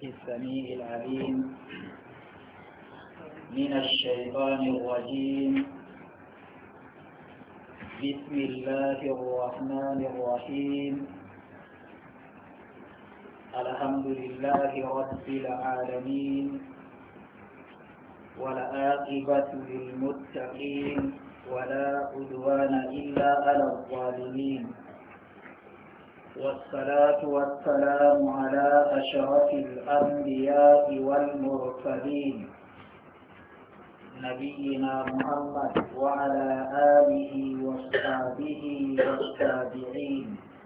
السميع العليم من الشيطان الرجيم. بسم الله الرحمن الرحيم. الحمد لله رب العالمين، والعاقبة للمتقين، ولا عدوان إلا على الظالمين، والصلاة والسلام على أشرف الأنبياء والمرسلين نبينا محمد وعلى آله وصحبه والتابعين.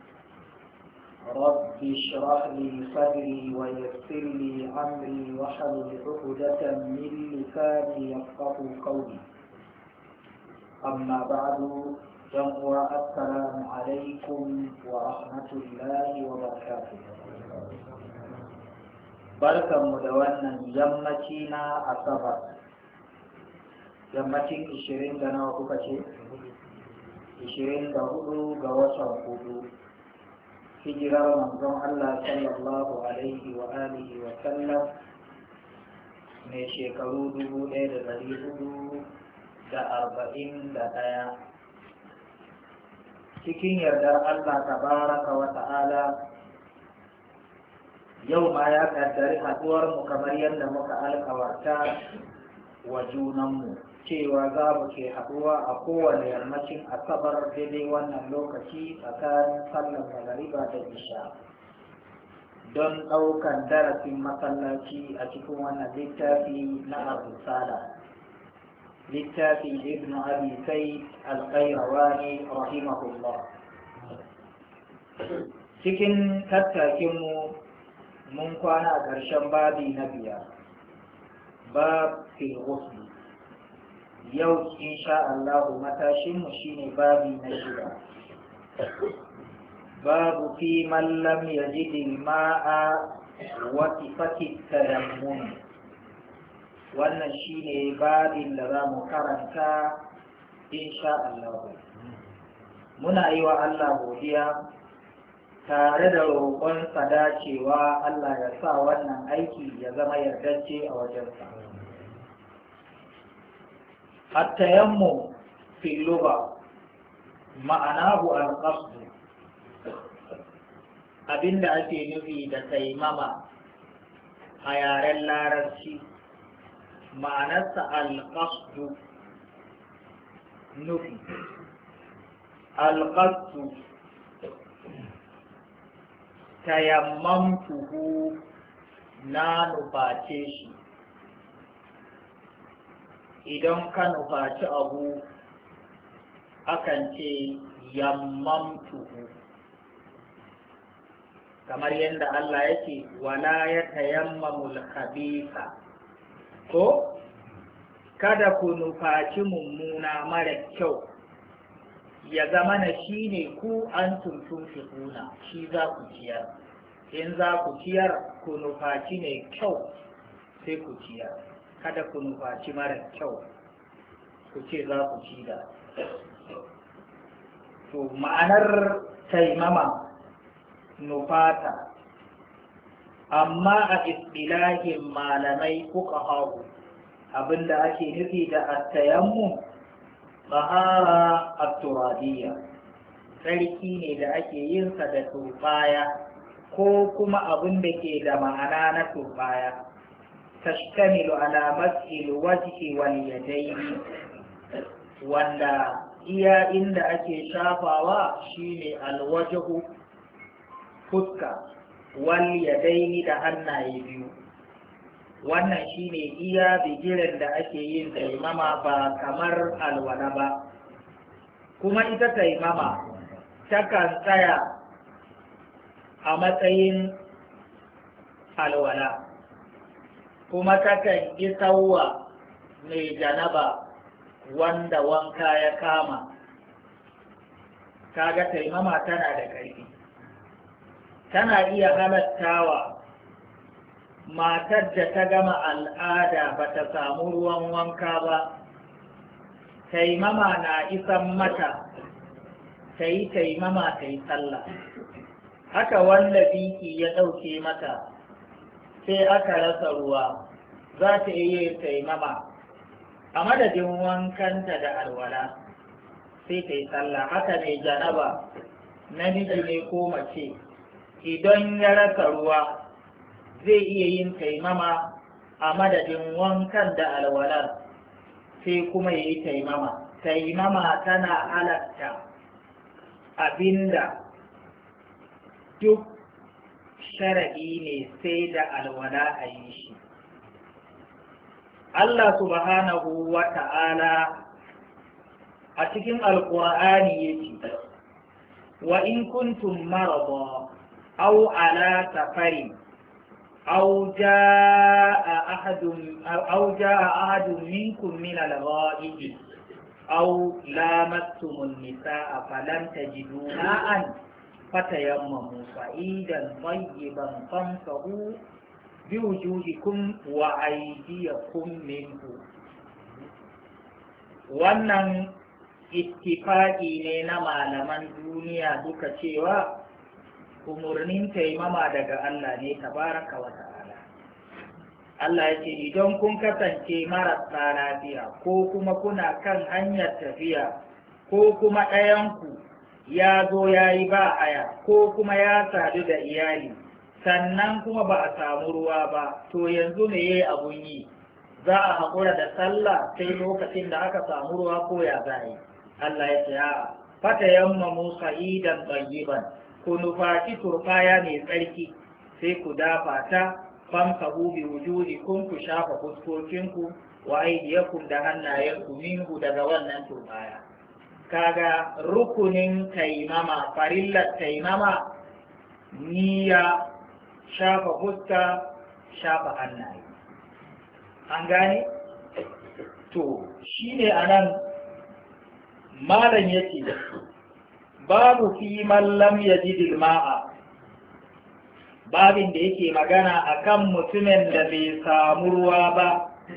رب اشرح لي صدري ويسر لي أمري واحلل عقدة من لساني يفقهوا قولي. أما بعد، السلام عليكم ورحمة الله وبركاته. barkanmu da wannan yammaci na asabar, yammacin 20 da nawa kuka ce? 24 ga watan hudu, hijirar manzon Allah sallallahu alaihi wa alihi wa sallam mai shekaru 1441. cikin yardar Allah tabaraka wa ta'ala, yau ma ya kaddari haduwar mu kamar yadda muka alkawarta wa junanmu cewa za mu ke haduwa a kowane yammacin asabar daidai wannan lokaci tsakanin sallar magariba da isha don ɗaukan darasin masallaci a cikin wannan littafi na ar-risala, littafin ibn abi said al-qayrawani rahimahullah. cikin tattakinmu mun kwana a ƙarshen babi na 5, bab fil ghusl. yau insha Allah matashinmu shine babi na 6, babu fi man lam yajid al-ma'a wa sifati tayammum. wannan shine babin da za mu karanta insha Allah. muna yi wa Allah godiya tare da roƙonsa dacewa Allah ya sa wannan aiki ya zama yardacce a wajensa. at-tayammum fi lugha ma'anahu al-qasd. abinda ake nufi da taimama a yaren larabci ma'anarsa alƙasdu, nufi. alƙasdu tayammamtuhu, na nuface shi. idan ka nufaci abu akan ce yammamtuhu, kamar yadda Allah yake wala ya tayammamul khabitha, ko kada ku nufaci mummuna mara kyau ya zama na shi ne ku an tuntun kuna shi za ku ciyar. in za ku ciyar ku nufaci ne kyau sai ku ciyar, kada ku nufaci mara kyau ku ce za ku ci da. to ma'anar taimama nufata, amma a istilahin malamai kuka hau abinda ake nufi da at-tayammum tahara at-turabiyya, sarki ne da ake yin sa da turbaya ko kuma abin da ke da ma'ana na turbaya. tashtamilu ala mas'il wajhi wal yadayni, wanda iya inda ake shafawa shine alwajhu, fuska, wal yadaini da hannaye biyu. wannan shine iya bigiren da ake yin taimama, ba kamar alwala ba. kuma ita taimama takan tsaya a matsayin alwala, kuma takan isarwa mai janaba wanda wanka ya kama. kaga taimama tana da ƙarfi, tana iya halattawa matar da ta gama al'ada ba ta samu ruwan wanka ba, taimama na isan mata ta yi taimama ta yi sallah. haka wanda biki ya ɗauke mata sai aka rasa ruwa za ta iya taimama a madadin wankanta da alwala sai ta yi sallah. Haka ne janaba, namiji ne ko mace, idan ya rasa ruwa zai iya yin taimama a madadin wankan da alwalar sai kuma ya yi taimama. Taimama tana halatta abinda duk shara'i ne sai da alwala a yi shi. Allah subhanahu wa ta'ala a cikin alƙur'ani yake wa in kuntum marada aw ala safarin aw jaa ahadun minkum min al-ghaibi aw lamastum an-nisaa falam tajidu ma'an fatayammamu sa'idan tayyiban famsahu biwujuhikum wa aydiyakum minhu. Wannan ittifaqi ne na malaman duniya duka cewa umurnin taimama daga Allah ne tabaraka wa ta'ala. Allah ya ce idan kun kasance marasa lafiya ko kuma kuna kan hanyar tafiya ko kuma ɗayanku ya zo ya yi ba aya ko kuma ya sadu da iyali sannan kuma ba a samu ruwa ba, to yanzu me yayi abun yi? Za a haƙura da sallah sai lokacin da aka samu ruwa ko ya za yi? Allah ya ce a fata yamma musa idan tsayiban, ku nufaci turfaya mai tsarki sai ku dafa ta famsahu bi wujuhikum, ku shafa fuskokinku wa aydiyakum da hannayenku minhu daga wannan turbaya. Kaga rukunin taimama, farillar taimama, niyya, shafa fuska, shafa hannaye. An gane? To shine anan malam yake babu fi man lam yajid ma'a, babin da yake magana akan mutumin da bai samu ruwa ba.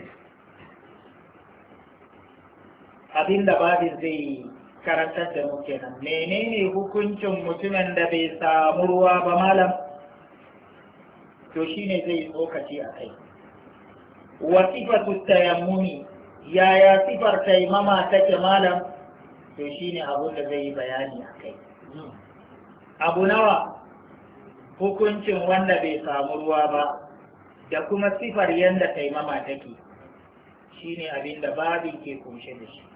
Abinda babin zai karantar da mu kenan, menene hukuncin mutumin da bai samu ruwa ba malam? To shine zai tsokaci a kai. Wa sifatu tayammumi, yaya sifar taimama take malam? To shine abun da zai yi bayani a kai. Abu nawa? Hukuncin wanda bai samu ruwa ba da kuma sifar yadda taimama take, shine abin da babin ke kunshe da shi.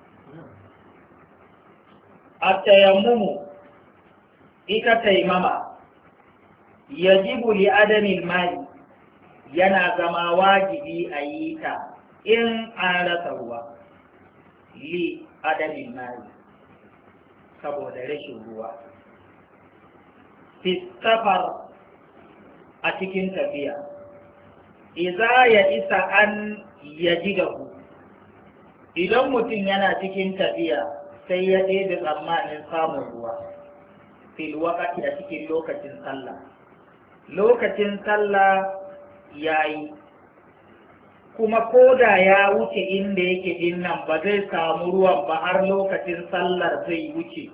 At-tayammumu, ita taimama, yajibu li adamil mai, yana zama wajibi a yi ta in an rasa ruwa, li adamil mai, saboda rashin ruwa. Fi safar, a cikin tafiya, iza ya isa an yaji da ku, idan mutum yana cikin tafiya sai ya ɗebe tsammanin samun ruwa, fil wakati a cikin lokacin sallah. Lokacin sallah ya yi, kuma ko da ya wuce inda yake dinnan ba zai samu ruwan ba har lokacin sallar zai wuce.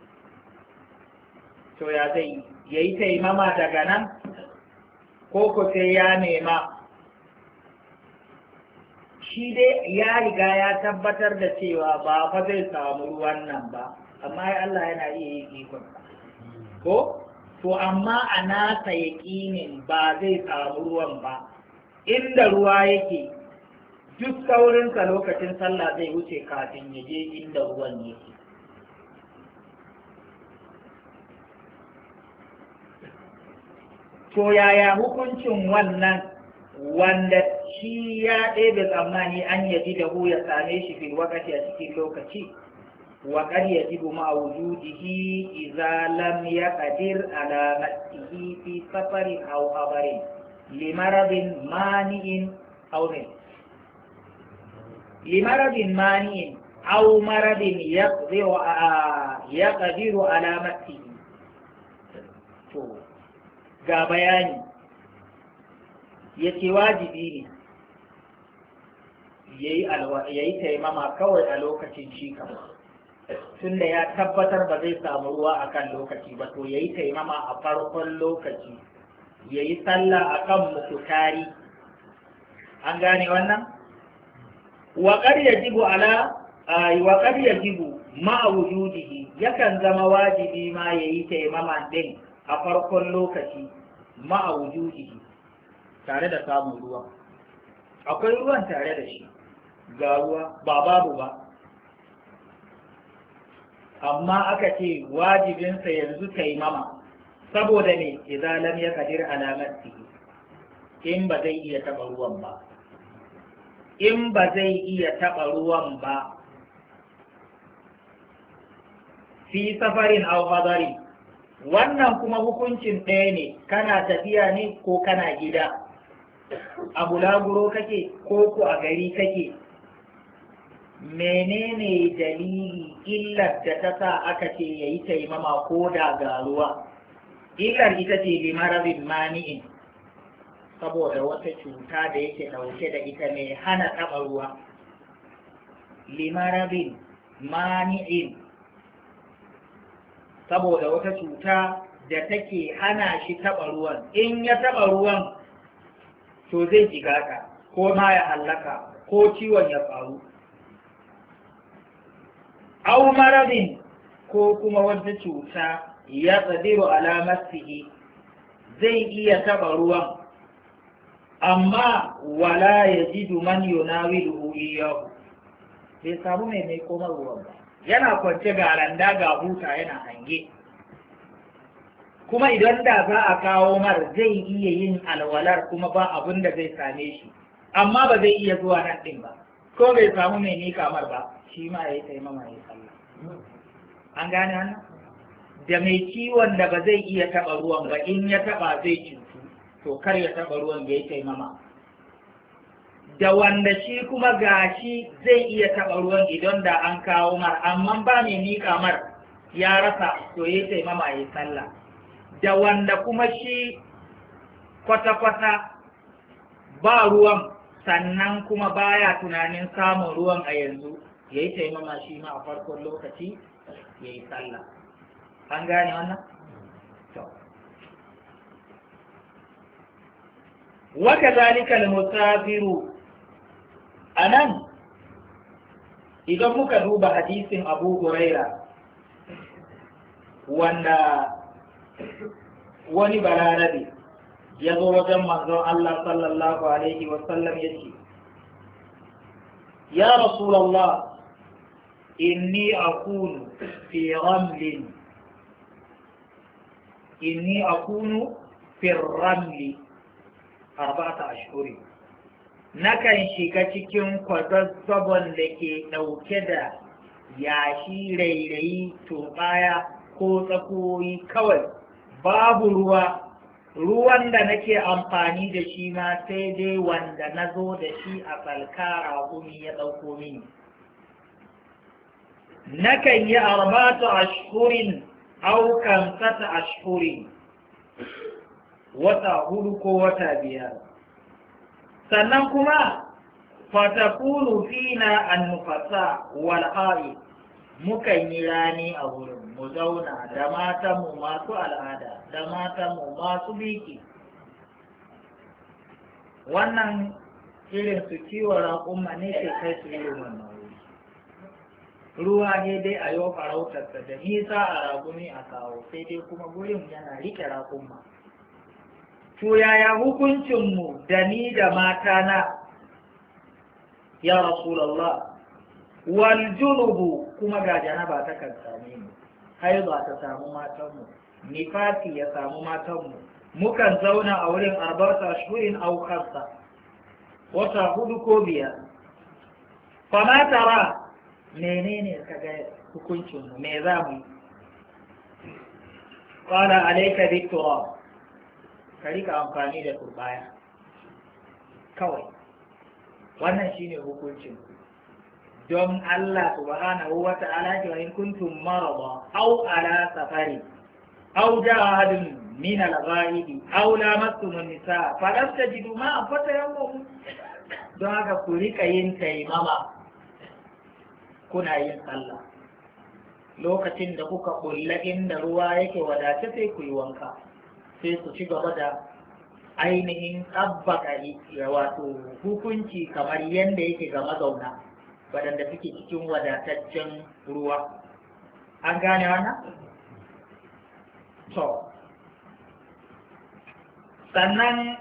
To ya zai yi taimama daga nan? Ko ko sai ya nema? Shi dai ya riga ya tabbatar da cewa ba fa zai samu ruwan nan ba, amma Allah yana iya yin ikon. Ko? To amma a nasa yaƙinin ba zai samu ruwan ba, inda ruwa yake duk saurinsa lokacin sallah zai wuce kafin ya je inda ruwan yake. To yaya hukuncin wannan wanda shi ya ɗebe tsammani an yaji da hu ya same shi fil wakati a cikin lokaci, wa qad yajibu ma wujudihi idza lam yaqdir ala nafsihi fi safarin aw habarin limaradin mani'in aw min limaradin mani'in aw maradin yaqdiru ala nafsihi. To ga bayani, ya ce wajibi ne ya yi taimama kawai a lokacin shi kama, tunda ya tabbatar ba zai samu ruwa a kan lokaci ba, to ya yi taimama a farkon lokaci ya yi sallah a kan mukutari. An gane wannan? Waƙar ya jibu ma'a wujudihi, yakan zama wajibi ma ya yi taimama ɗin a farkon lokaci ma'a wujudihi, tare da samun ruwa. Akwai ruwan tare da shi, ga ruwa ba babu ba. Amma aka ce wajibinsa yanzu taimama. Saboda ne idan lam ya kadir alamatihi, in ba zai iya taɓa ruwan ba, in ba zai iya taɓa ruwan ba fi safarin aw hadari. Wannan kuma hukuncin ɗaya ne, kana tafiya ne ko kana gida, a bulaguro kake ko ku a gari kake. Menene dalili illar da ta sa aka ce yayi taimama ko da ga ruwa? Illar ita ce limarabin mani'in, saboda wata cuta da yake ɗauke da ita mai hana taɓa ruwa. Limarabin mani'in, saboda wata cuta da take hana shi taɓa ruwan. In ya taɓa ruwan to zai jigata ko ma ya hallaka ko ciwon ya faru. Au marabin, ko kuma wata cuta ya tsadiru alamatihi, zai iya taɓa ruwan amma wala ya ji man yunawiluhu iyahu, bai samu mai komar ruwan ba, yana kwance ga randa ga buta yana hange. Kuma idan da za a kawo mar zai iya yin alwalar kuma ba abin da zai same shi, amma ba zai iya zuwa nan ɗin ba, ko bai samu mai nika mar ba, shi ma ya yi taimama ya yi sallah. An gane wannan? Da mai ciwon da ba zai iya taɓa ruwan ba, in ya taɓa zai cutu, to kar ya taɓa ruwan ya yi taimama. Da wanda shi kuma gashi zai iya taɓa ruwan idan da an kawo mar, amma ba mai miƙa mar ya rasa, to ya yi taimama ya yi sallah. Da wanda kuma shi kwata-kwata ba ruwan, sannan kuma baya tunanin samun ruwan a yanzu, ya yi taimama shi ma a farkon lokaci ya yi sallah. An gane wannan? Waka zalika al-musafiru, anan idan muka duba hadisin Abu Huraira wanda wani balarabe ya zo wajen manzon Allah sallallahu alaihi wasallam ya ce, ya Rasulallah, inni akunu fi ramlin, inni akunu fi ramli 4 ashhuri, nakan shiga cikin kwazazzabon da ke ɗauke da yashi, rairayi, turbaya ko tsakoyi kawai, babu ruwan da nake amfani da shi ma sai dai wanda na zo da shi a falkara kumi ya ɗauko mini. Nakan yi 4 ashhurin au 5 ashhurin, wata 4 ko wata 5. Sannan kuma fatakunu fina annufasa wal haid, mukan yi rani a wurin mu zauna da matanmu masu al'ada da matanmu masu biki. Wannan irin su kiwon raƙumma ne ke kai su irin wannan wuri. Ruwa ne dai a yau farautarsa da nisa a raƙumi a kawo, sai dai kuma gurin yana rike raƙumma. To yaya hukuncinmu da ni da matana ya Rasulallah? Wal junubu, kuma ga janaba ta kan same mu, haiza ta samu matanmu, nifasi ya samu matanmu, mukan zauna a wurin 4 ashhurin aw 5, wata 4 ko 5. Fama tara, menene kaga hukuncinmu, me za mu yi? Qala alayka bit-turab, ka rika amfani da turbaya kawai. Wannan shine hukuncin. Don Allah subhanahu wa ta'ala ce, in kuntum marada aw ala safari aw jaa ahadun min al-ghaibi aw lamastum an-nisaa falam tajidu ma'an fatayammamu. Don haka ku rika yin taimama kuna yin sallah. Lokacin da kuka kulla inda ruwa yake wadace sai ku yi wanka, sai ku ci gaba da ainihin tsabbaka wato hukunci kamar yadda yake ga mazauna waɗanda suke cikin wadataccen ruwa. An gane wannan? To, sannan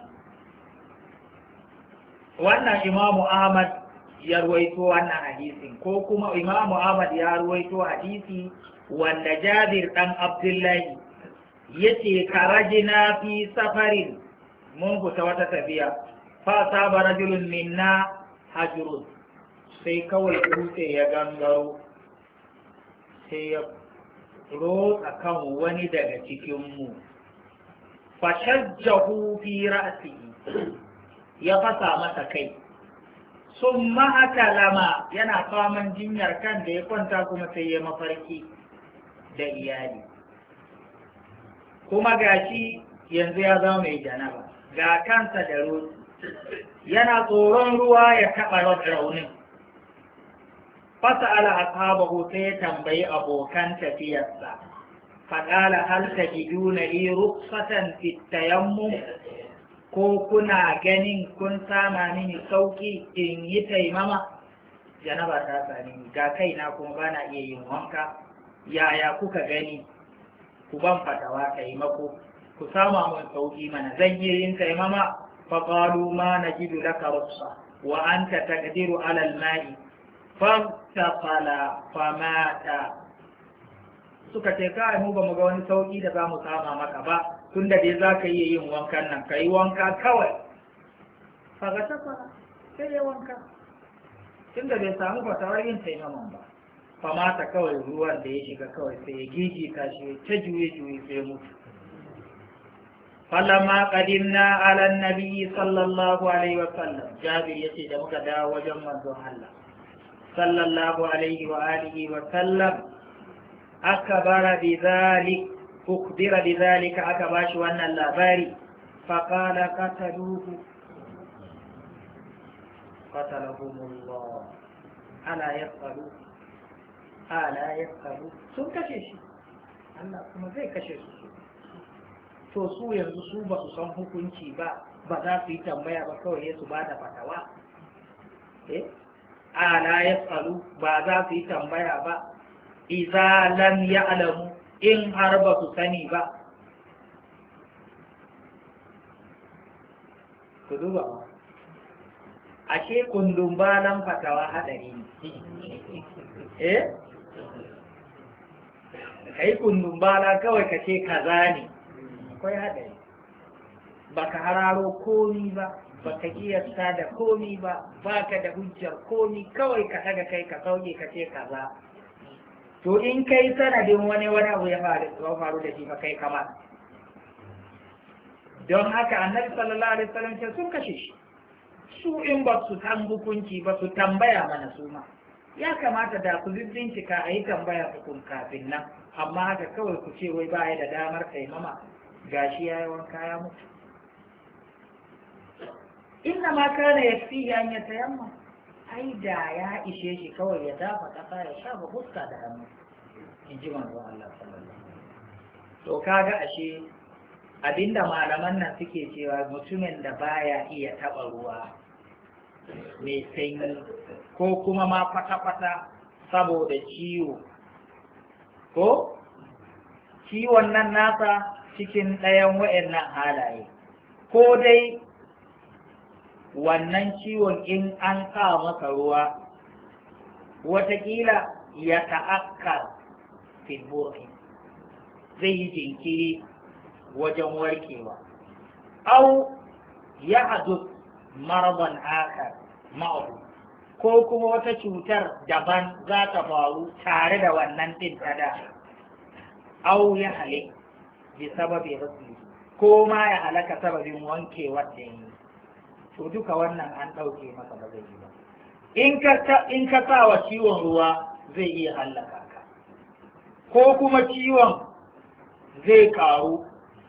wannan Imamu Ahmad ya ruwaito wannan hadisin, ko kuma Imamu Ahmad ya ruwaito hadisi wanda Jabir ɗan Abdullahi yace karajina fi safarin, mun fita wata tafiya, fa saba rajulun minna hajrun, sai kawai dutse ya gangaro sai ya rotsa kan wani daga cikinmu, fashajjahu fi ra'sihi, ya fasa masa kai, sun lama yana faman jinyar kan da ya kwanta, kuma sai ya mafarki da iyali, kuma gashi yanzu ya zama mai janaba, ga kansa da ruwa, yana tsoron ruwa ya taɓa raunin. Fasa'ala ashabahu, sai ya tambayi abokan tafiyarsa, faƙala hal tajiduna li rukhsatan fi tayammum, ko kuna ganin kun sama mini sauki in yi taimama? Janaba ta sami ni, ga kaina kuma bana iya yin wanka, yaya kuka gani? Ku ban fatawa taimako, ku sama mun sauki mana, zan iya yin taimama? Faqalu ma najidu laka rukhsa wa anta taqdiru ala al-ma'i fantafala famata. Suka ce kai mu ba mu ga wani sauki da za mu sama maka ba, tunda dai za ka iya yin wankan nan, ka yi wanka kawai. Faga tafa sai ya wanka, tunda bai samu fatawar yin taimaman ba. Famata kawai ruwan da ya shiga kawai sai ya gigita shi ta juye-juye sai mutu. Falamma qadimna ala nabi sallallahu alaihi wa sallam, Jabir yace da muka dawo wajen manzon Allah sallallahu alaihi wa alihi wa sallam, akbara bidhalika aka bashi wannan labari, faqala qatalahumullah ala yaqalu, sun kashe shi, Allah kuma zai kashe su. To su yanzu su ba su san hukunci ba, ba za su yi tambaya ba, kawai su ba da fatawa. Ala yaqalu, ba za su yi tambaya ba, idza lam ya'lamu, in har ba su sani ba. Ku duba ba, ashe kundun balan fatawa hadari ne. Kai kundun bala kawai ka ce kaza ne, akwai hadari. Baka hararo komi ba, baka kiyasta da komi ba, baka da hujjar komi, kawai ka daga kai ka sauke ka ce kaza. To in kai sanadin wani abu ya faru da shi ba kai kamar. Don haka annabi sallallahu alaihi wasallam ce sun kashe shi. Su in ba su san hukunci ba su tambaya mana su ma. Ya kamata da ku bincika a yi tambaya hukun kafin nan, amma haka kawai ku ce wai baya da damar taimama, gashi ya yi wanka ya mutu. Inna ma kana yakfihi an yatayamma, ai da ya ishe shi kawai ya dafa kasa ya shafa fuska da hannu, in ji manzon Allah sallallahu alaihi wasallam. To kaga ashe abinda malaman nan suke cewa mutumin da baya iya taba ruwa mai sanyi ko kuma ma kwata-kwata saboda ciwo, ko ciwon nan nasa cikin ɗayan wa'annan halaye, ko dai wannan ciwon in an sa masa ruwa watakila ya ta'akkar filburki, zai yi jinkiri wajen warkewa, au ya hadu maraban akar ma'ahu, ko kuma wata cutar daban za ta faru tare da wannan ɗin ta da, au ya hale bi sababi rasu, ko ma ya halaka sababin wankewar da yi. To duka wannan an ɗauke masa ba zai yi ba. In ka sa wa ciwon ruwa zai iya hallaka ka, ko kuma ciwon zai karu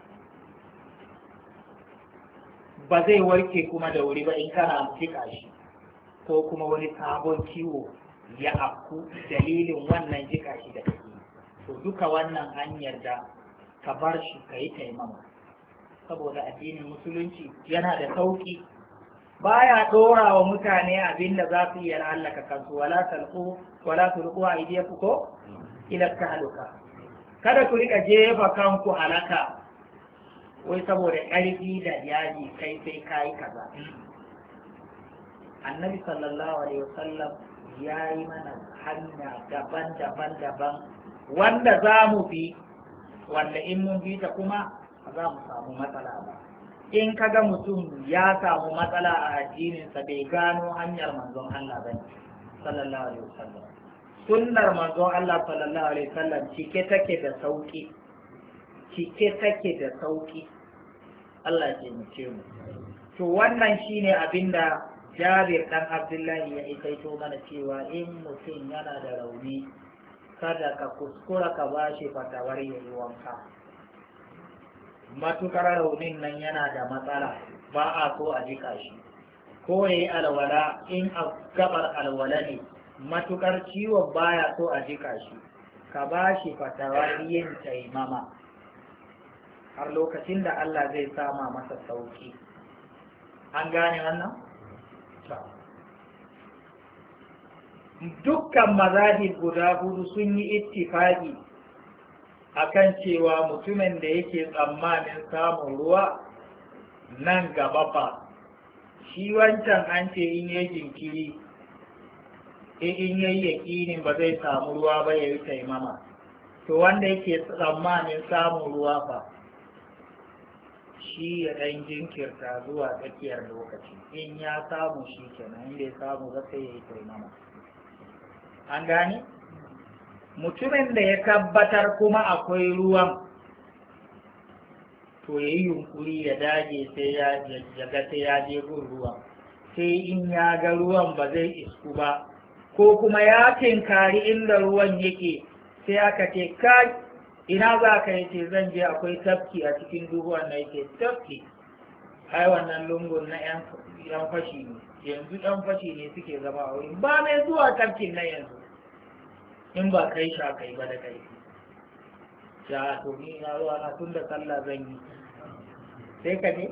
ba zai warke kuma da wuri ba in kana jika shi, ko kuma wani sabon ciwo ya afku dalilin wannan jika shi da kake. To duka wannan hanyar da ka bar shi ka yi taimama, saboda addinin musulunci yana da sauki, baya dora wa mutane abin da za su iya hallaka kansu, wala tulqu aydiyakum ko ila tahluka, kada ku rika jefa kanku halaka wai saboda ƙarfi da yaji kai sai kai kaza. Annabi sallallahu alaihi wasallam ya yi mana hanya daban wanda za mu bi, wanda in mun bi ta kuma ba za mu samu matsala ba. In kaga mutum ya samu matsala a addininsa bai gano hanyar manzon Allah ba sallallahu alaihi wasallam. Sunnar manzon Allah sallallahu alaihi wasallam cike take da sauki, Allah ya taimake mu. To wannan shine abinda Jabir dan Abdullahi ya ikaito mana cewa in mutum yana da rauni kada ka kuskura ka bashi fatawar yayi wanka, matukar raunin nan yana da matsala ba a so a jika shi, ko yayi alwala in a gabar alwala ne matukar ciwon baya so a jika shi, ka bashi fatawar yin taimama har lokacin da Allah zai sama masa sauki. An gane wannan? Dukkan mazahib guda hudu sun yi ittifaqi akan cewa mutumin da yake tsammanin samun ruwa nan gaba fa, shi wancan an ce in yi jinkiri in yi yakinin ba zai samu ruwa ba ya yi taimama, to wanda yake tsammanin samun ruwa fa shi ya ɗan jinkirta zuwa tsakiyar lokaci, in ya samu shi kenan, in bai samu ba sai ya yi taimama. An gane? Mutumin da ya tabbatar kuma akwai ruwan, to ya yi yunkuri ya dage sai ya je gun ruwan, sai in ya ga ruwan ba zai isku ba, ko kuma ya tinkari inda ruwan yake sai aka ce kai ina za ka yi, ce zan je akwai tafki a cikin duhuwan na yake tafki, ai wannan lungun na yan fashi ne, yanzu yan fashi ne suke zama a wurin, ba mai zuwa tafkin na yanzu in ba kai sha kai ba da kai ya to ni na zuwa na tun da sallah zan yi sai ka je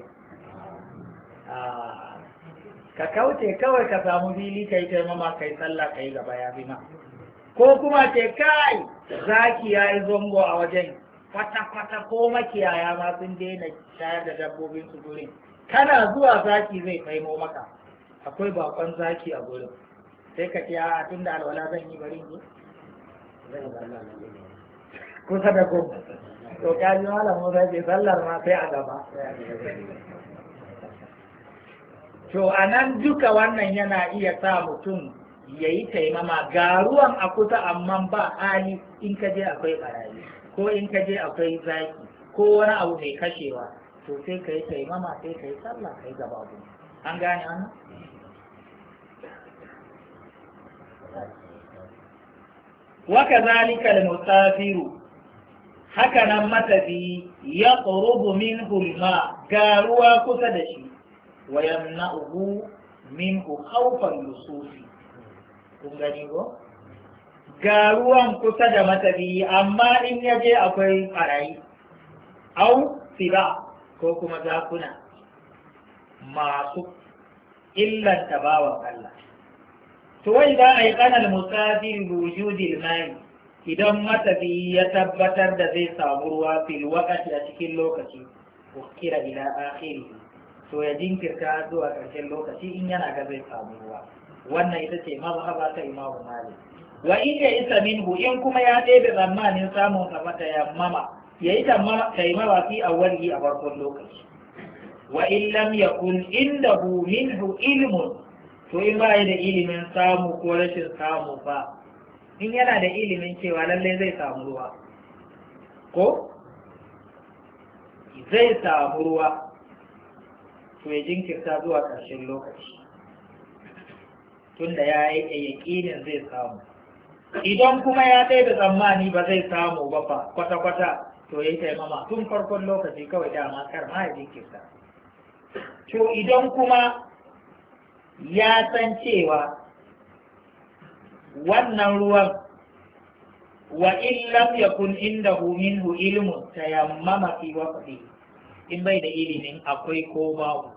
ka kauce kawai ka samu fili kai taimama kai sallah kai gaba ya fi ma, ko kuma ce kai zaki ya yi zongo a wajen kwata-kwata ko makiyaya ma sun daina shayar da dabbobin su gurin, kana zuwa zaki zai faimo maka, akwai bakon zaki a gurin, sai ka ce a tun da alwala zan yi bari ne kusa da ku, to kaji malam Musa ce sallar ma sai a gaba. To a nan duka wannan yana iya sa mutum ya yi taimama ga ruwan a kusa amma ba hali, in ka je akwai barayi ko in ka je akwai zaki ko wani abu mai kashewa, to sai ka yi taimama sai ka yi sallah ka yi gaba. An gane wannan? Waka zalika al-musafiru, haka nan matafi ya qurubu min hulma, ga ruwa kusa da shi, wa yamna'uhu minhu khawfan lusufi. Kun gani ko? Ga ruwan kusa da matafi amma in ya je akwai ɓarayi au siba ko kuma zakuna masu illanta bawan Allah. To wai za a yi ƙanar musafir wujudil mai, idan matafi ya tabbatar da zai samu ruwa fil waqti a cikin lokaci, kira ila akhiri, to ya jinkirta zuwa ƙarshen lokaci in yana ga zai samu ruwa. Wannan ita ce mazhaba ta Imam Malik. Wa in ya isa minhu, in kuma ya ɗebe tsammanin samun sa mata yammama, ya yi taimama fi awwalihi a farkon lokaci. Wa in lam yakun indahu minhu ilmun, to in ba da ilimin samu ko rashin samu ba, in yana da ilimin cewa lallai zai samu ruwa ko zai samu ruwa, to ya jinkirta zuwa ƙarshen lokaci tunda ya yi yaƙinin zai samu. Idan kuma ya ɗaya da tsammani ba zai samu ba fa kwata-kwata, to ya yi taimama tun farkon lokaci kawai dama kar ma ya jinkirta. To idan kuma ya san cewa wannan ruwan wa in lam yakun indahu minhu ilmun tayammama fi waqti, in bai da ilimin akwai ko babu,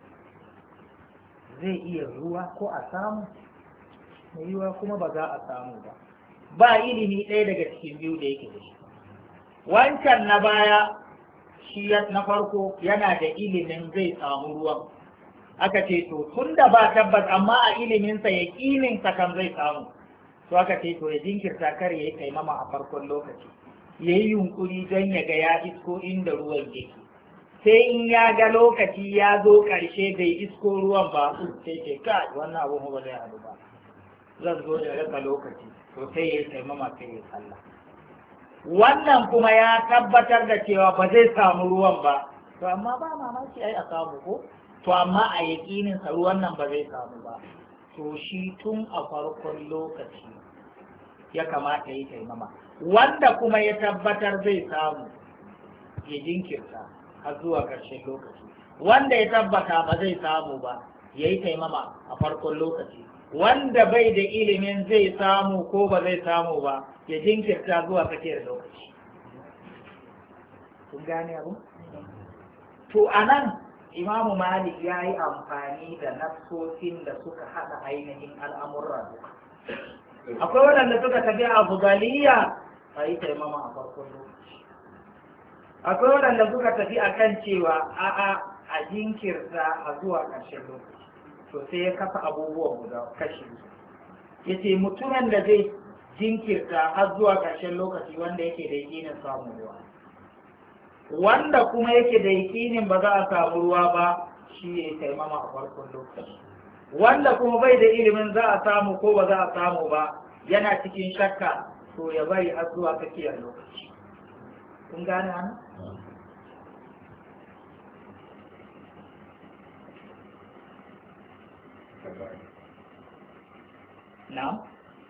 zai iya ruwa ko a samu mai yiwuwa kuma ba za a samu ba. Ba ilimi ɗaya daga cikin biyu da yake da shi. Wancan na baya shi na farko yana da ilimin zai samu ruwan, aka ce to tun da ba tabbas amma a iliminsa ya ƙininsa kan zai samu, to aka ce to ya jinkirta kar ya yi taimama a farkon lokaci, ya yi yunƙuri don ya ga ya isko inda ruwan yake. Sai in ya ga lokaci ya zo ƙarshe bai isko ruwan ba, sai ce kai wannan abu ba zai haɗu ba, zan zo da rasa lokaci, to sai ya yi taimama sai ya sallah. Wannan kuma ya tabbatar da cewa ba zai samu ruwan ba, to amma ba mamaki ai a samu ko, to amma a yaƙinin sa ruwan nan ba zai samu ba, to shi tun a farkon lokaci ya kamata ya taimama. Wanda kuma ya tabbatar zai samu ya jinkirta har zuwa ƙarshen lokaci, wanda ya tabbata ba zai samu ba ya yi taimama a farkon lokaci, wanda bai da ilimin zai samu ko ba zai samu ba ya jinkirta zuwa tsakiyar lokaci. Kun gane abu? To a nan Imamu Malik ya yi amfani da nassosin da suka haɗa ainihin al'amurra duka. Akwai waɗanda suka tafi a Afdaliyya a yi taimama a farkon lokaci. Akwai waɗanda suka tafi a kan cewa a jinkirta a zuwa ƙarshen lokaci. To sai ya kafa abubuwan guda kashi. Ya ce mutumin da zai jinkirta har zuwa ƙarshen lokaci wanda yake da yakinin samun ruwa, wanda kuma yake da yakinin ba za a samu ruwa ba shi ya taimama a farkon lokaci, wanda kuma bai da ilimin za a samu ko ba za a samu ba yana cikin shakka, to ya bari har zuwa tsakiyar lokaci. Kun gane hannu? نعم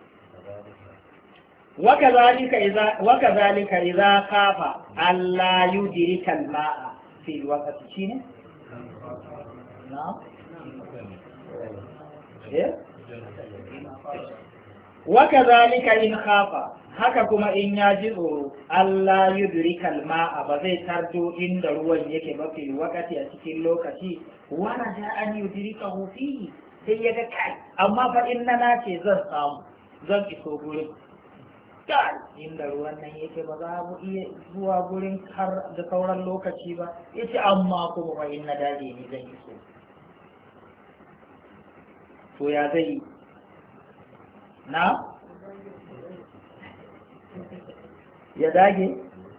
وكذلك إذا خاف ألا يدرك الماء في الوقت شنو؟ نعم وكذلك إن خاف haka kuma in ya ji tsoro Allah yudrikal ma'a ba zai tarjo inda ruwan yake ba fi wakati a cikin lokaci, wala da an yudrikahu fihi, sai ya ga kai amma fa in na nace zan samu zan iso gurin, kai inda ruwan nan yake ba za mu iya zuwa gurin har da sauran lokaci ba, yace amma kuma fa in na dage ni zan iso. To ya zai na ya dage?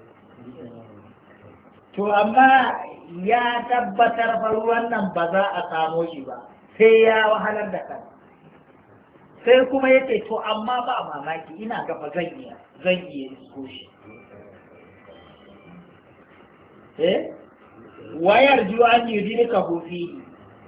To amma ya tabbatar fa ruwan nan ba za a samo shi ba sai ya wahalar da kan, sai kuma yace to amma ba mamaki ina gafa zan iya isko shi. Wayar juwa an yi ka hufi,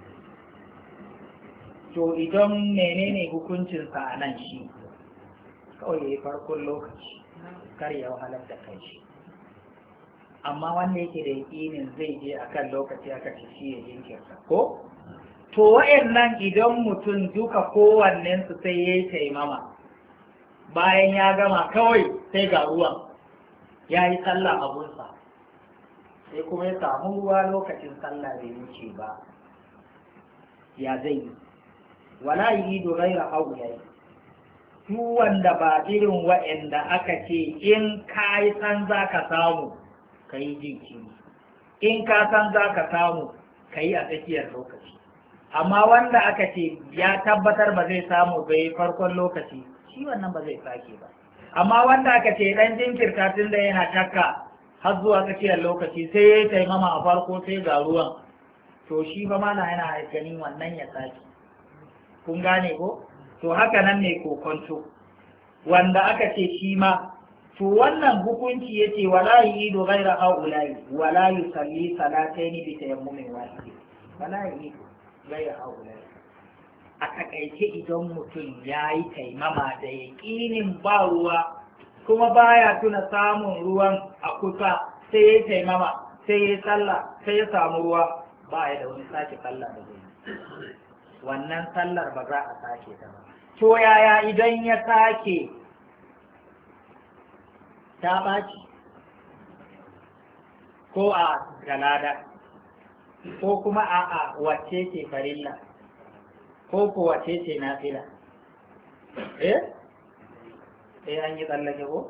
to idan menene hukuncinsa a nan shi kawai ya yi farkon lokaci kar ya wahalar da kai shi, amma wanda yake da yakinin zai je akan lokaci aka ci shi ya jinkirta ko. To wa'annan idan mutum duka kowannensu sai ya yi taimama bayan ya gama kawai sai ga ruwan ya yi sallah abunsa, sai kuma ya samu ruwa lokacin sallah bai wuce ba, ya zai yi? Wala yi gaira hau ya yi. Duk wanda ba irin wa'anda aka ce in ka yi san za ka samu ka yi jinkiri, in ka san za ka samu ka yi a tsakiyar lokaci, amma wanda aka ce ya tabbatar ba zai samu bai farkon lokaci shi wannan ba zai sake ba. Amma wanda aka ce dan jinkirta tun da yana shakka har zuwa tsakiyar lokaci sai ya taimama a farko sai ga ruwan, to shi ba mana yana ganin wannan ya sake. Kun gane ko? To haka nan ne kokonto wanda aka ce shi ma, to wannan hukunci yace wala yidu ghaira haulai wala yusalli salataini bi tayammumin wahid, wala yidu ghaira haulai. A takaice idan mutum ya yi taimama da yaƙinin ba ruwa kuma baya tuna samun ruwan a kusa, sai ya yi taimama sai ya yi sallah sai ya samu ruwa, ba ya da wani sake sallah da zai, wannan sallar ba za a sake ta ba. To yaya idan ya sake ta ɓaci? ko a galada ko kuma a wacce ce farilla ko wacce ce nafila an yi tsallake ko?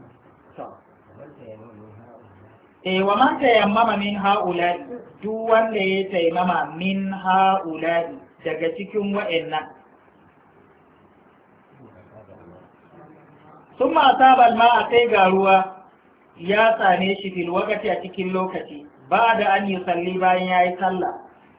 wa man tayammama min ha'ula'i duk wanda ya taimama min ha'ula'i daga cikin wa'annan sun mata balma a kai ga ruwa ya same shi fil wakati a cikin lokaci ba da an yi salli bayan ya yi sallah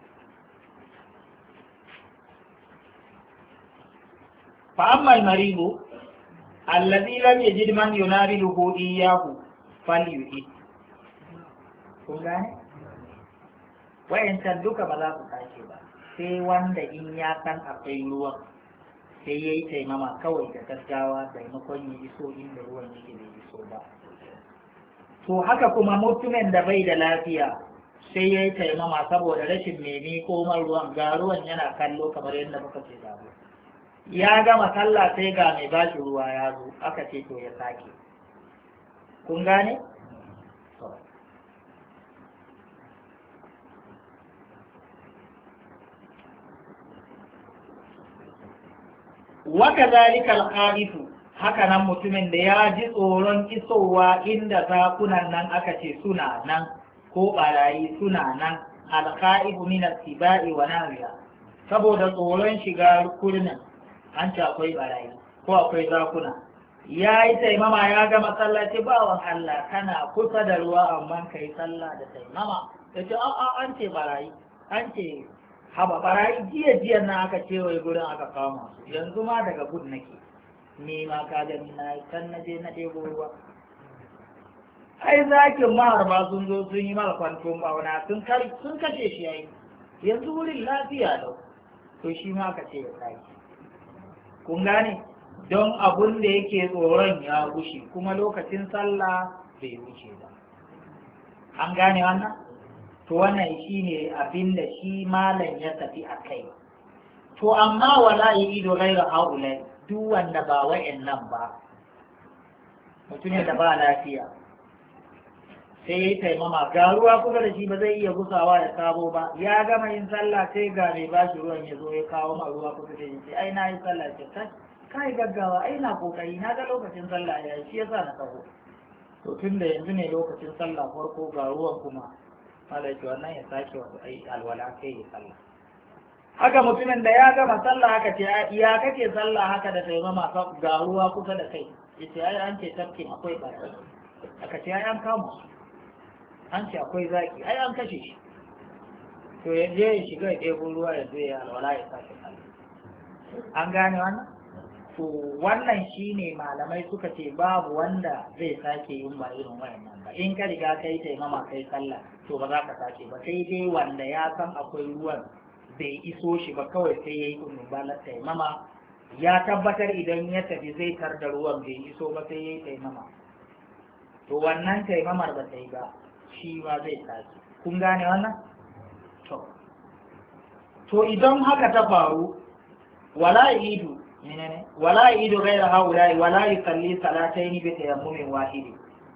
fa'ammal maribu allazi lam yajid man yunabiluhu iyyahu falyu'id kun gane wayancan duka ba za su tashi ba sai wanda in ya san akwai ruwan sai ya yi taimama kawai da gaggawa maimakon ya iso inda ruwan yake bai iso ba to haka kuma mutumin da bai da lafiya sai ya yi taimama saboda rashin memi komar ruwan ga ruwan yana kallo kamar yadda muka ce da ya gama sallah sai ga mai bashi ruwa ya zo aka ce to ya sake kun gane waka zalika alqaifu haka nan mutumin da ya ji tsoron isowa inda zakunan nan aka ce suna nan ko barayi suna nan alqaifu min as-sibai wa nahya saboda tsoron shiga kurnin an ce akwai barayi ko akwai zakuna ya yi taimama ya ga masallaci bawan Allah kana kusa da ruwa amma kai sallah da taimama yace a'a an ce barayi an ce haba barayi jiya na aka kewaye gurin aka kama su yanzu ma daga gud nake ni ma ka gani na kan na je na ɗebo ruwa ai zakin maharba sun zo sun yi mara kwanton bauna sun kashe shi yayi yanzu wurin lafiya lau to shi ma ka ce ya sake kun gane don abun da yake tsoron ya wuce kuma lokacin sallah bai wuce ba an gane wannan to wannan shi ne abin da shi malam ya tafi a kai to amma wala yi ido gaira haulai duk wanda ba wa'annan ba mutumin da ba lafiya sai ya yi taimama ga ruwa kusa da shi ba zai iya gusawa da sabo ba ya gama yin sallah sai ga mai ba shi ruwan ya zo ya kawo ma ruwa kusa da shi ai na yi sallah ce kai gaggawa ai na kokari na ga lokacin sallah ya shi yasa na taho to tun da yanzu ne lokacin sallah farko ga ruwan kuma malaki wannan ya sake wato ai alwala kai ya sallah haka mutumin da ya gama sallah haka ce ya kake sallah haka da taimama ga ruwa kusa da kai yace ai an ce tafkin akwai barka aka ce ai an kama an ce akwai zaki ai an kashe shi to ya je ya shiga ya ɗebo ruwa ya zo ya alwala ya sake sallah an gane wannan to wannan shine malamai suka ce babu wanda zai sake yin ba irin wayannan ba in ka riga kai taimama kai sallah to ba za ka sake ba sai dai wanda ya san akwai ruwan bai iso shi ba kawai sai ya yi kunnubalar taimama ya tabbatar idan ya tafi zai tar da ruwan bai iso ba sai ya yi taimama to wannan taimamar ba ta yi ba shi ba zai sake kun gane wannan to idan haka ta faru wala idu menene wala idu ghayra haula wala yusalli salatayn bi tayammumin wahidi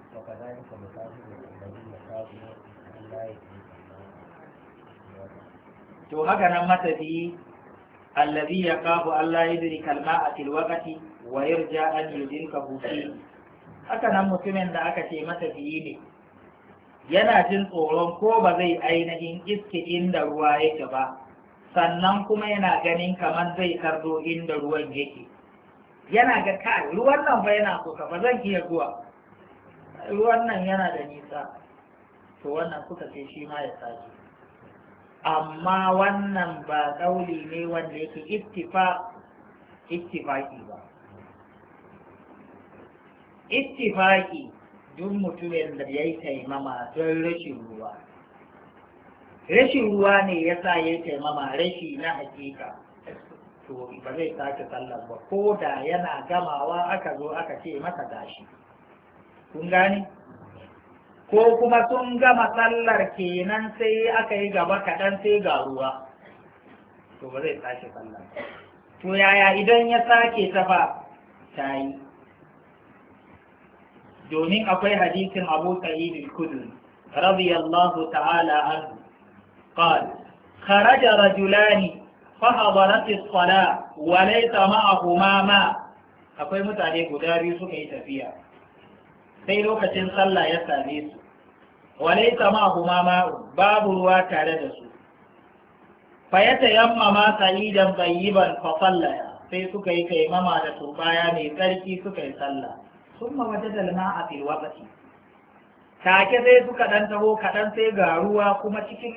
to haka nan matafi alladhi yaqafu alla yudrika al-ma'a fil waqti wa yarja an yudrikahu fi haka nan mutumin da aka ce matafiyi ne yana jin tsoron ko ba zai ainihin iske inda ruwa yake ba sannan kuma yana ganin kamar zai kardo inda ruwan yake yana ga kai ruwan nan ba yana kusa ba zan iya zuwa ruwan nan yana da nisa to wannan suka ce shi ma ya sake amma wannan ba kauli ne wanda yake ittifaki ba ittifaki duk mutumin da ya yi taimama don rashin ruwa ne ya sa ya yi taimama rashi na hakika to ba zai sake sallar ba ko da yana gamawa aka zo aka ce masa gashi kun gane ko kuma sun gama sallar kenan sai aka yi gaba kaɗan sai ga ruwa to ba zai sake sallar to yaya idan ya sake tafa ta yi domin akwai hadisin Abu Sa'id al-Khudri رضي الله تعالى عنه قال خرج رجلان فحضرت الصلاة وليس معهما ماء. akwai mutane guda biyu suka yi tafiya sai lokacin sallah ya same su walaita ma'ahuma ma'u babu ruwa tare da su fa yatayammama sa'idan tayyiban fa sallaya sai suka yi kaimama da turbaya mai tsarki suka yi sallah summa wajada al-ma'a fil waqti take sai suka dan taho kadan sai ga ruwa kuma cikin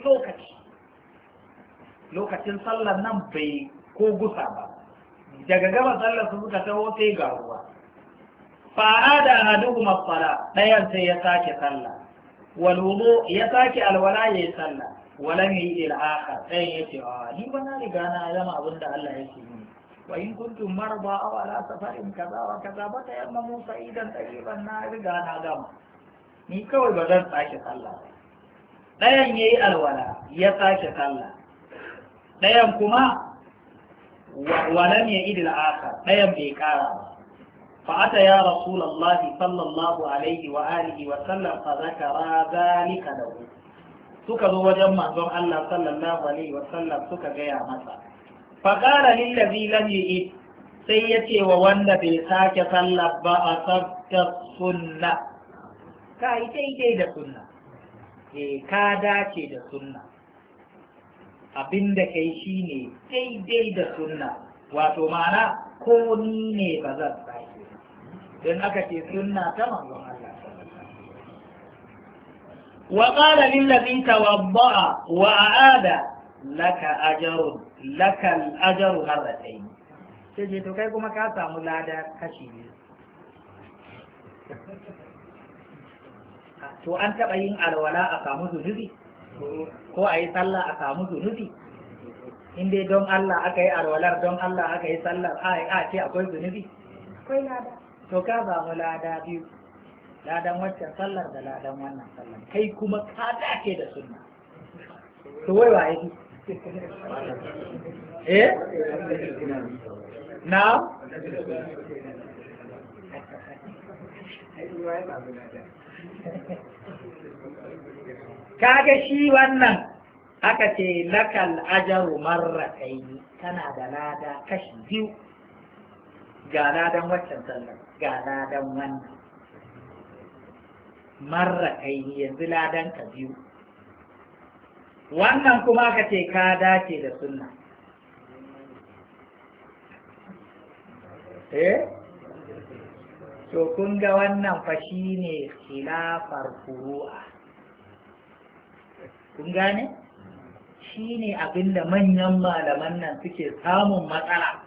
lokacin sallar nan bai ko gusa ba daga gama sallar su suka taho sai ga ruwa fa'ada ahaduhum as-sala dayan sai ya sake sallah wal wudu ya sake alwala ya sallah walam yi al-akhar dayan yace ni ba na riga na zama abinda Allah yake yi wa in kuntum marda aw ala safarin kaza wa kaza ba ta yamma musa idan tayyiban na riga na gama ni kawai ba zan sake sallah ba dayan yayi alwala ya sake sallah dayan kuma ولم يعد الآخر لا يبدي كارا فأتى يا رسول الله صلى الله عليه وآله وسلم فذكر ذلك له سكا ذو وجمع ذو الله صلى الله عليه وسلم سكا جاء مسا فقال للذي لم يعد سيتي ووند بساك صلى بأصبت السنة كاي تي دا سنة كادا تي دا سنة abin da kai shi ne daidai da sunna wato ma'ana ko ni ne ba zan sake don aka ce sunna ta manzon Allah wa qala lil ladhi tawadda'a wa a'ada laka ajrun laka al ajru marratayn sai je to kai kuma ka samu lada kashi biyu to an taba yin alwala a samu zunubi ko a yi sallah a samu zunubi in dai don Allah aka yi alwalar don Allah aka yi sallar a ce akwai zunubi akwai lada to ka samu lada biyu ladan waccan sallar da ladan wannan sallar kai kuma ka dace da sunna to wai wa yake na kaga shi wannan aka ce lakal ajaru marrataini kana da lada kashi biyu ga ladan waccan sallar ga ladan wannan marrataini yanzu ladan ka biyu wannan kuma aka ce ka dace da sunna to kun ga wannan fa shine khilafar furu'a kun gane shi ne abinda manyan malaman nan suke samun matsala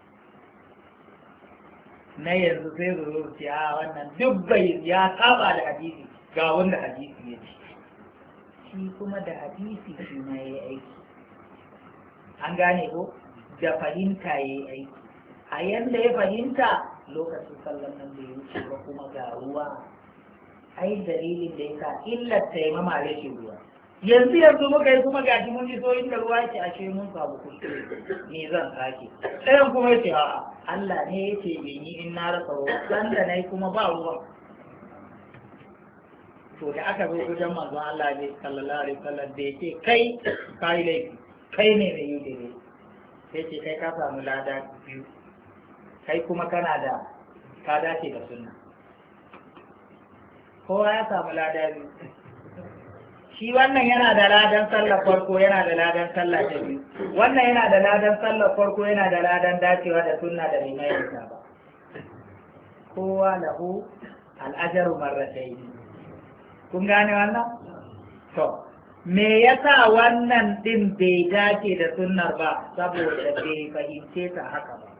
na yanzu sai su ce a wannan duk bai ya saba da hadisi ga wanda hadisi ya ce shi kuma da hadisi shi ma ya yi aiki an gane ko da fahimta ya yi aiki a yanda ya fahimta lokacin sallan nan da ya wuce ba kuma ga ruwa ai dalilin da ya sa illar taimama rashin ruwa yanzu muka yi kuma gashi mun ji so inda ruwa yake ashe mun samu kuskure me zan sake ɗayan kuma yace a'a Allah ne yake bin yi in na rasa ruwa dan da nayi kuma ba ruwa to da aka zo wajen manzon Allah ne sallallahu alaihi wasallam da yake kai laifi kai ne mai yi dai sai ce kai ka samu lada biyu kai kuma kana da ka dace da sunna kowa ya samu lada biyu shi wannan yana da ladan sallar farko yana da ladan sallah ta biyu wannan yana da ladan sallar farko yana da ladan dacewa da sunna da bai mai ba kowa lahu al'ajaru marratayn kun gane wannan to me yasa wannan din bai dace da sunnar ba saboda bai fahimce ta haka ba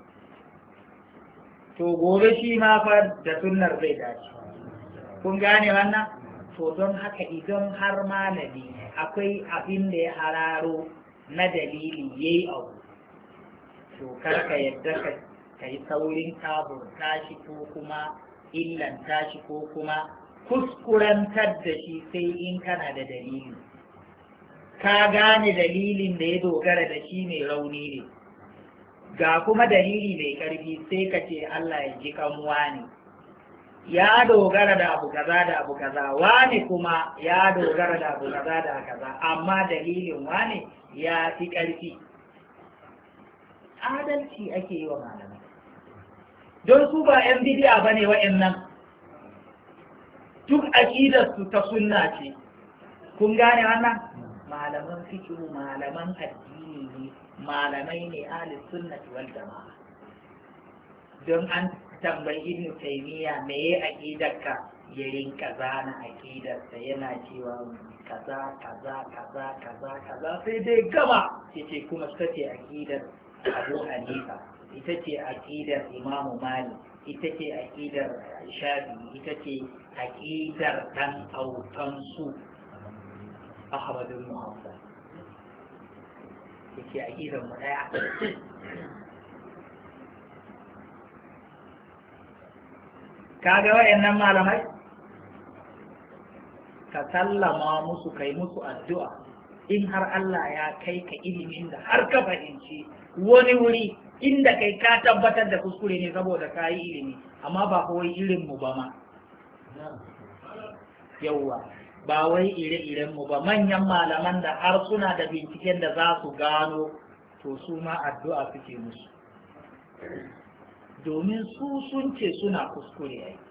to gobe shi ma fa da sunnar zai dace kun gane wannan to don haka idan har malami akwai abin da ya hararo na dalili ya yi abu to karka yadda ka yi saurin kaburta shi ko kuma illanta shi ko kuma kuskurantar da shi sai in kana da dalili ka gane dalilin da ya dogara da shi mai rauni ne ga kuma dalili mai karfi sai ka ce Allah ya ji kamuwa ne ya dogara da abu kaza da abu kaza, wani kuma ya dogara da abu kaza da kaza, amma dalilin wani ya fi ƙarfi. Adalci ake yi wa malamai, don su ba 'yan bidiya ba ne wa'annan, duk aƙidarsu ta sunna ce. Kun gane wannan? Malaman fikihu, malaman addini ne, malamai ne ahlus sunnati wal jama'a. Don an tambayi Ibn Taymiyyah me ya aqidarka, ya rinka zana aqidarsa yana cewa kaza kaza kaza kaza kaza, sai dai gama yace kuma tace aqidar Abu Hanifa, ita ce aqidar Imam Malik, ita ce aqidar Shafi'i, ita ce aqidar dan autan su Ahmad bin Muhammad, yace aqidar mu daya. Kaga wayannan malamai, ka sallama musu, kai musu addu'a in har Allah ya kai ka ilimin da har ka fahimci wani wuri inda kai ka tabbatar da kuskure ne saboda ka yi ilimi, amma ba kawai irin mu ba ma, yauwa ba wai ire-iren mu ba, manyan malaman da har suna da binciken da za su gano, to su ma addu'a suke musu, domin su sun ce suna kuskure ai.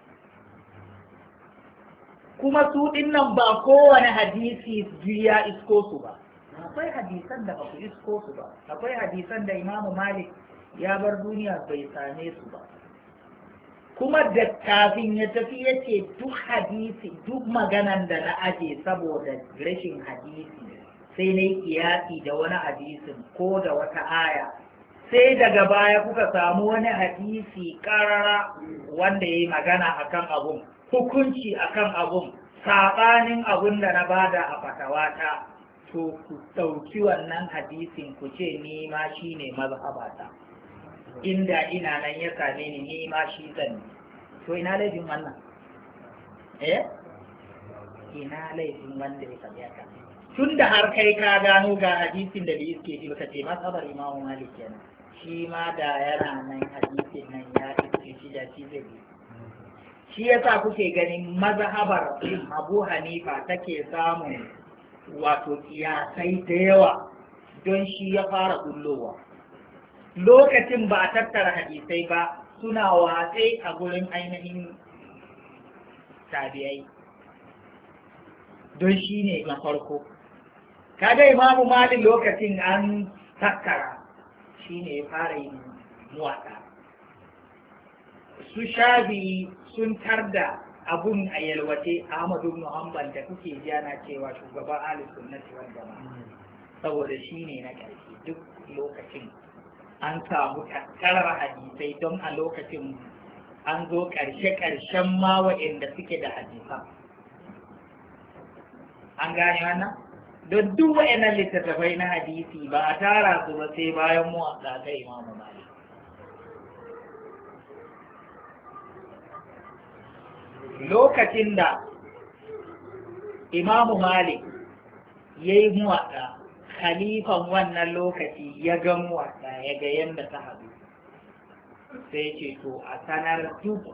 Kuma su dinnan ba kowane hadisi ya isko su ba, akwai hadisan da ba su isko su ba, akwai hadisan da Imam Malik ya bar duniya bai same su ba, kuma da kafin ya tafi yace duk hadisi, duk maganan da na aje saboda rashin hadisi sai na yi kiyasi da wani hadisin ko da wata aya, sai daga baya kuka samu wani hadisi karara wanda ya yi magana akan abun, hukunci akan abun, saɓanin abun da na bada a fatawata, to ku ɗauki wannan hadisin ku ce ni ma shi ne mazhabata, inda ina nan ya same ni ma shi zan. To ina laifin wannan? Ina laifin wanda ya same ka? Tun da har kai ka gano ga hadisin da bai iske shi ba, ka ce mazhabar Imam Malik kenan, shi ma da yana nan hadisin nan ya iske shi da shi zai. Shi yasa kuke ganin mazhabar Abu Hanifa take samun wato kiyasai da yawa, don shi ya fara bullowa. Lokacin ba a tattara hadisai ba, suna watse a gurin ainihin tabi'ai, don shi ne na farko. Kaga Imamu Malik lokacin an tattara, shi ne ya fara yin muwaɗa. Su Shafi'i sun tarda abun a yalwace, Ahmadu ibn Hanbal da kuke jana cewa shugaban Ahlus Sunnati wal Jama'a, saboda shi ne na ƙarshe. Duk lokacin an samu tattarar hadisai, don a lokacin an zo ƙarshe-ƙarshen ma waɗanda suke da hadisan. An gane wannan? Don duk waɗannan littattafai na hadisi ba a tara su ba sai bayan muwaɗa ta Imamu Malik. Lokacin da Imamu Malik ya yi muwaɗa, khalifan wannan lokaci ya ga muwaɗa, ya ga yadda ta haɗu, sai ce to a sanar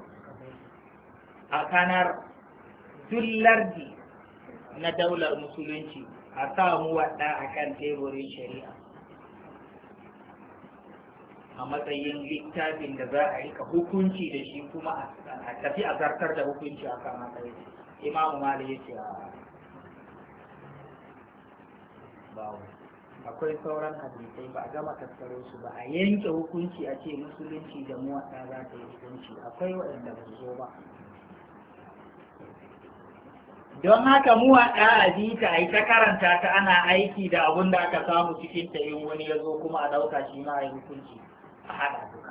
duk lardi na daular musulunci a sa muwaɗa a kan teburin shari'a a matsayin littafin da za a rika hukunci da shi, kuma a tafi a zartar da hukunci a kan matsayin. Imamu Malik ya ce babu, akwai sauran hadisai ba a gama tattaro su ba, a yanke hukunci a ce musulunci da muwaɗa za ta yi hukunci, akwai waɗanda ba zo ba. Don haka muwaɗa a bi ta a yi ta karanta ta, ana aiki da abun da aka samu cikin ta, in wani ya zo kuma a ɗauka shi ma a yi hukunci a haɗa duka.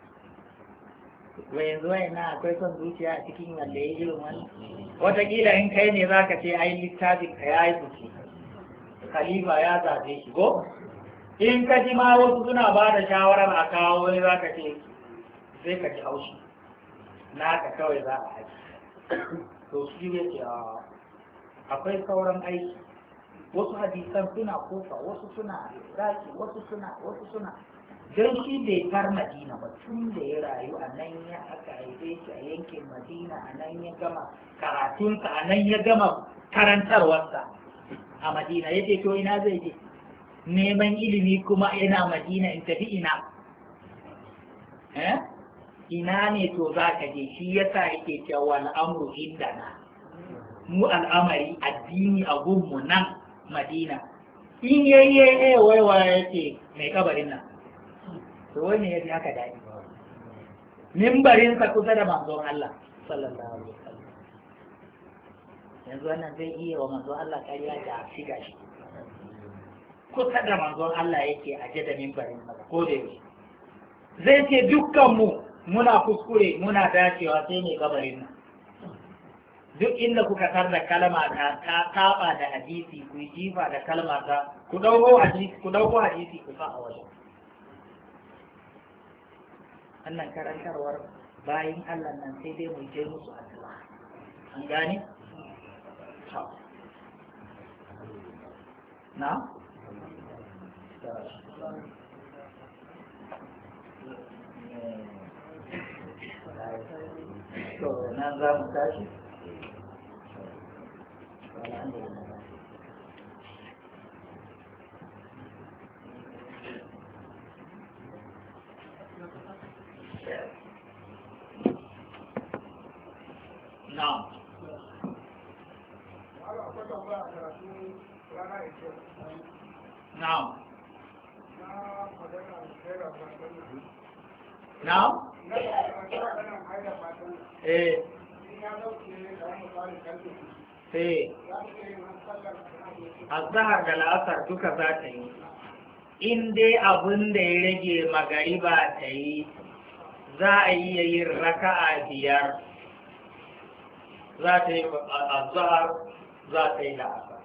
Yanzu na akwai son zuciya a cikin wanda ya yi wani, wataƙila in kai ne za ka ce ai littafin ka ya yi fushi, khalifa ya zaɓe shi ko? In ka ji ma wasu suna ba da shawarar a kawo wani, za ka ce sai ka ji haushi, naka kawai za a haji. To shi ya ce akwai sauran aiki, wasu hadisan suna kofa, wasu suna raki, wasu suna don shi bai far Madina ba tun da ya rayu a nan ya aka haife shi a yankin Madina, a nan ya gama karatunsa, a nan ya gama karantarwarsa a Madina. Ya ce to ina zai je neman ilimi kuma yana Madina, in tafi ina ina ne to za ka je? Shi yasa yake cewa al'amru indana, mu al'amari addini a gunmu nan Madina. In yayye waiwa yake mai kabarin nan, to wani ya fi haka daɗi. Mimbarinsa kusa da manzon Allah sallallahu alaihi wasallam. Yanzu wannan zai iya wa manzon Allah ƙarya da shiga shi. Kusa da manzon Allah yake aje da mimbarinsa ko da yake. Zai ce dukkanmu muna kuskure muna dacewa sai mai kabarin nan. Duk inda kuka tar da kalma ta saba da hadisi, ku yi jifa da kalma ta, ku ɗauko hadisi ku sa a wajen. Wannan karantarwar bayan Allah nan sai dai mu je musu addu'a. An gane? Na? To nan za mu tashi? Na'am. Na'am. Na'am. Azhar da la'asar duka za ta yi. In dai abin da ya rage magariba ta yi, za a iya yin raka'a 5. Za ta yi azhar, za ta yi la'asar.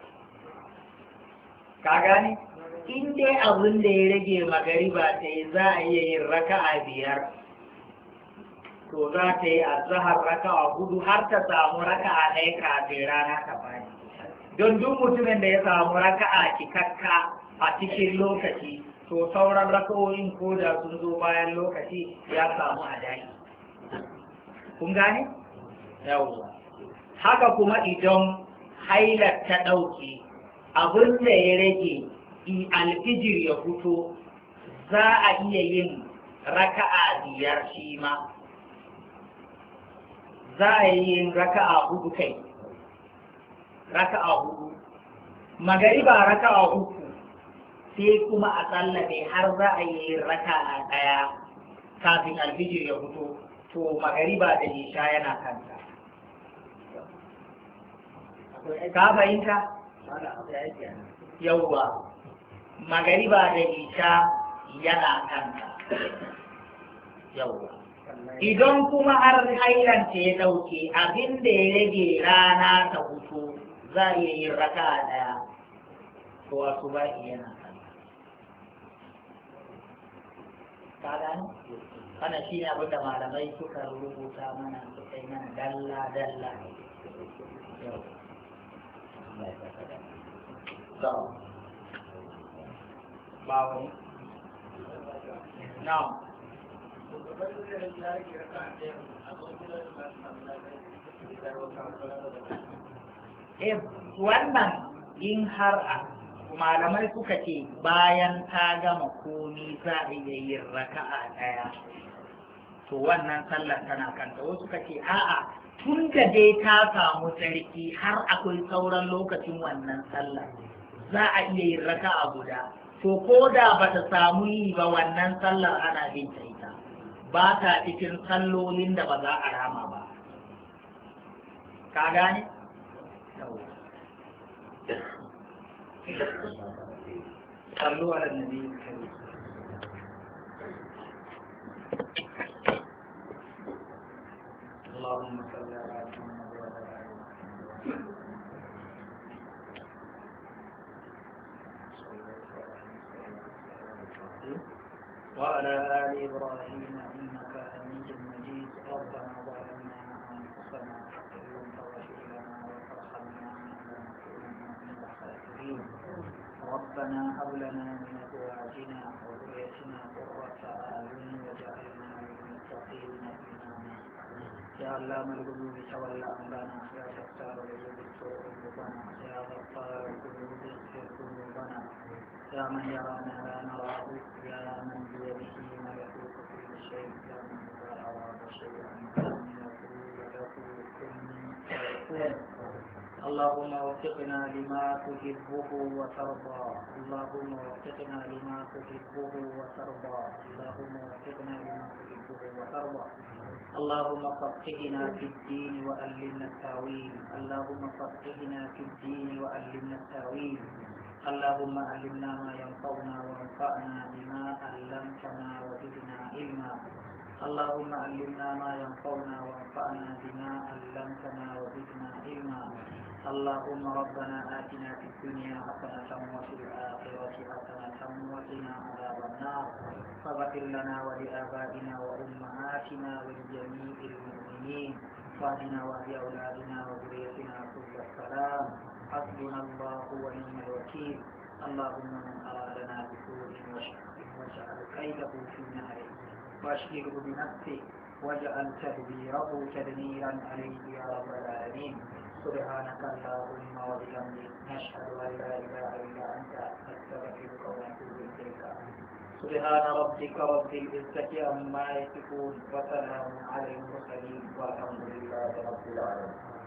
Ka gani? In dai abin da ya rage magariba ta yi, za a iya yin raka'a 5. To za ta yi azhar raka'a 4 har ta samu raka'a 1 kafin rana ta fadi. Don duk mutumin da ya samu raka'a cikakka a cikin lokaci, to sauran raka'o'in ko da sun zo bayan lokaci ya samu adai. Kun gane? Yawwa. Haka kuma idan hailar ta ɗauke, abin da ya rage alfijir ya fito, za a iya yin raka'a 5 shi ma. Za a yi yin raka'a 4 kai. Raka'a 4. Magariba raka'a 3. Sai kuma a tsallabe har za a yi raka'a 1 kafin alfijir ya fito. To magariba da isha yana kanta. Ka fahimta? Yawwa. Magariba da isha yana kanta. Yawwa. Idan kuma har hailanta ya ɗauke, abin da ya rage rana ta fito, za a iya yin raka'a 1. To wasu ba yana kanta. Ka gani? Wannan shi ne abin da malamai suka rubuta mana, suka yi mana dalla-dalla. Yau. So, bawani. Now, wannan in har malamai suka ce bayan ta gama komi za a iya yin raka'a 1, to wannan sallar tana kanta. Wasu suka ce a'a, tun da dai ta samu tsarki har akwai sauran lokacin wannan sallar, za a iya yin raka'a guda. To ko da ba ta samu yi ba, wannan sallar ana bin ta ita, ba ta cikin sallolin da ba za a rama ba. Ka gane? Sallu ala nabi. Allahumma salli ala Muhammad wa ala ali Muhammad. وعلى آل إبراهيم إنك حميد مجيد. ربنا ظلمنا أنفسنا وإن لم تغفر لنا وترحمنا لنكونن من الخاسرين. ربنا هب لنا من أزواجنا وذريتنا قرة أعين واجعلنا للمتقين إماما يا علام القلوب تولى أمرنا يا ستار العيوب استر قلوبنا يا غفار القلوب اغفر قلوبنا يا من يرانا لا نراه يا من بيده ملكوت كل شيء يا من إذا أراد شيئا أن يقول له كن فيكون اللهم وفقنا لما تحبه وترضى اللهم وفقنا لما تحبه وترضى اللهم وفقنا لما تحبه وترضى اللهم فقهنا في الدين وألمنا التأويل اللهم فقهنا في الدين وألمنا التأويل اللهم علمنا ما ينفعنا وانفعنا بما علمتنا وزدنا علما اللهم علمنا ما ينفعنا وانفعنا بما علمتنا وزدنا علما اللهم ربنا آتنا في الدنيا حسنة وفي الآخرة حسنة وقنا عذاب النار فاغفر لنا ولآبائنا وأمهاتنا ولجميع المؤمنين واهدنا واهد أولادنا وذريتنا سبل السلام حسبنا الله ونعم الوكيل اللهم من أرادنا بسوء واجعل كيده في نهره واشغله بنفسه واجعل تدبيره تدميرا عليه يا رب العالمين سبحانك اللهم وبحمدك نشهد ان لا اله الا انت نستغفرك ونتوب اليك سبحان ربك رب العزه عما يصفون وسلام على المرسلين والحمد لله رب العالمين.